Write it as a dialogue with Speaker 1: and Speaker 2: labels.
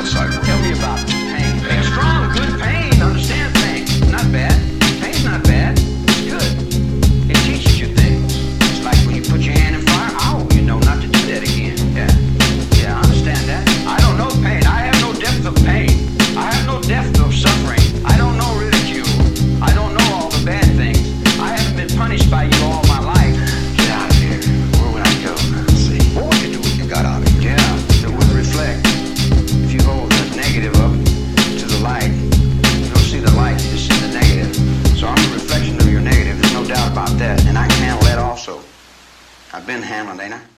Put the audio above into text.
Speaker 1: outside world.
Speaker 2: Tell me about pain. Pain's strong, good pain. Understand pain. Not bad. Pain's not bad. It's good. It teaches you things. It's like when you put your hand in fire, you know not to do that again. Yeah. Yeah, I understand that. I don't know pain. I have no depth of pain. I have no depth of suffering. I don't know ridicule. I don't know all the bad things. I haven't been punished by you all my life. Get out of here. Where would I go? See?
Speaker 1: What would you do if you got out of here?
Speaker 2: Yeah, it would reflect. If you hold the negative up to the light, you don't see the light, you just see the negative. So I'm a reflection of your negative, there's no doubt about that. And I can handle that also. I've been handling, ain't I?